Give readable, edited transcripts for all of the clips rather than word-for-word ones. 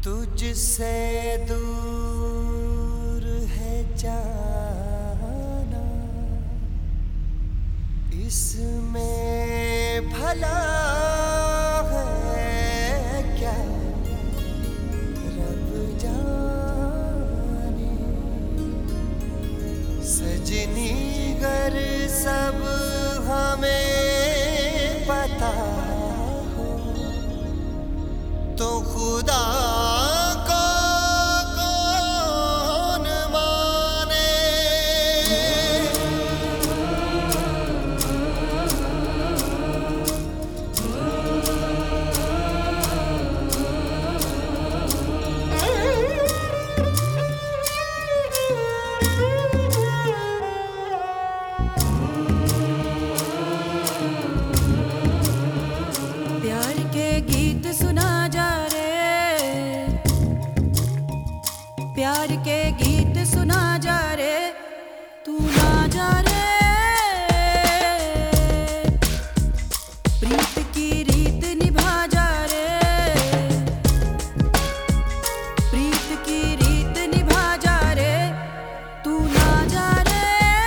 तुझसे दूर है जाना, इसमें भला है क्या रब जाने। सजनी गर सब हमें पता हो तो खुदा प्यार के गीत सुना जा रे, तू ना जा रे। प्रीत की रीत निभा जा रे, प्रीत की रीत निभा जा रे, तू ना जा रे।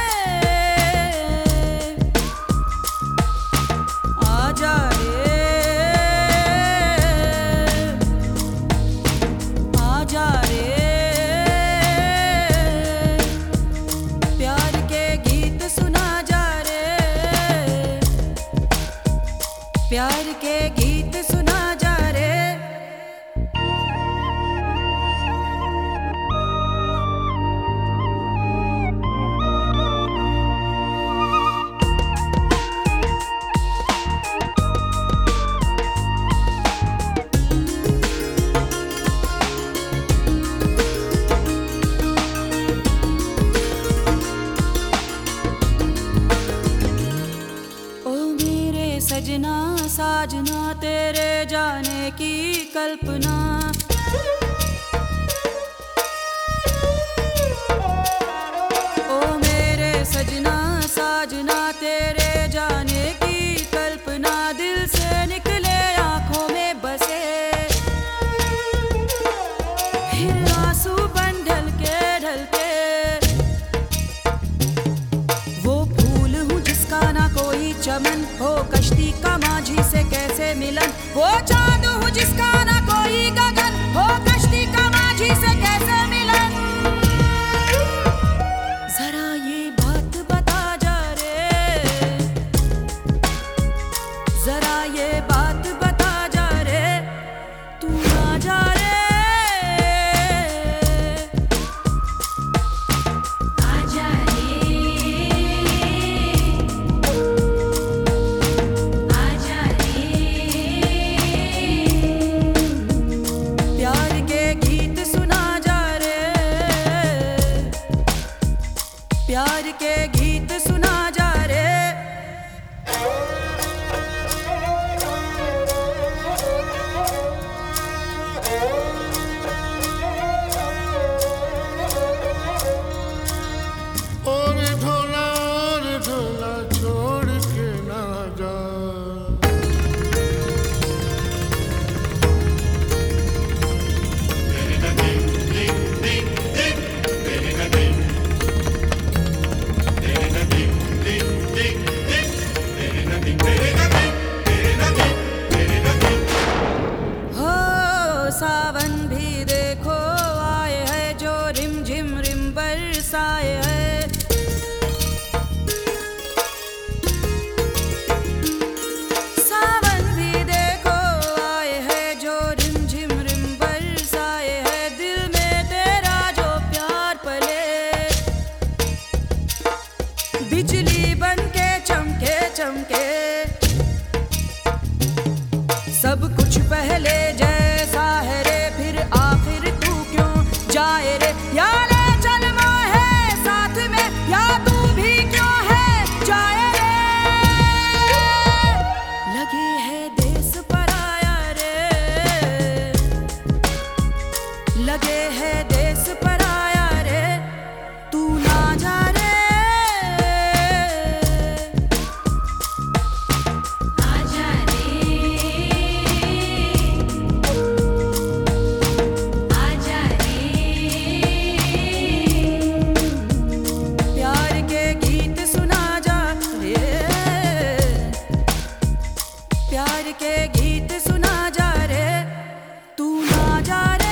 आ जा रे, आ जा रे। प्यार के गीत सुना जा रे। सजना साजना तेरे जाने की कल्पना, ओ मेरे सजना साजना तेरे जाने की कल्पना। दिल से निकले आंखों में बसे, फिर आंसू बन ढलके वो फूल हूँ जिसका ना कोई चमन हो, कश्ती का माझी से कैसे मिलन। वो चांद हूँ जिसका ना कोई गगन हो, कश्ती का माझी से कैसे मिलन। जरा ये बात बता जा रे, जरा ये बात बता जा रे, तू ना जा रे। प्यार के गीत सुना जा रे। और ढोला छोड़ के ना जा। सावन भी देखो आए है, जो रिम झिम रिम बरसाए है। सावन भी देखो आए है, जो रिम झिम रिम बरसाए है। दिल में तेरा जो प्यार पले, बिजली बन के चमके चमके। सब कुछ पहले जैसा है रे, फिर आखिर तू क्यों जाए रे। या ले चल मोहे साथ में, या तू भी क्यों है जाए रे। लगे है देश पराया रे, लगे है देश पराया रे, तू ना जा रे। आ जा रे, प्यार के गीत सुना जा रे, तू ना जा रे।